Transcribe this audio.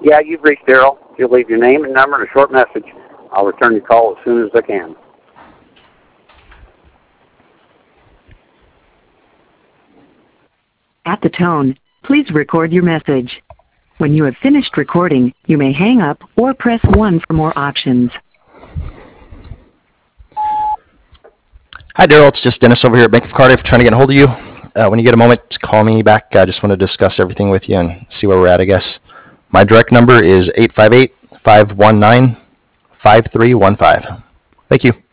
Yeah, you've reached Daryl. If you'll leave your name and number and a short message, I'll return your call as soon as I can. At the tone, please record your message. When you have finished recording, you may hang up or press 1 for more options. Hi, Daryl. It's just Dennis over here at Bank of Cardiff trying to get a hold of you. When you get a moment, just call me back. I just want to discuss everything with you and see where we're at, I guess. My direct number is 858-519-5315. Thank you.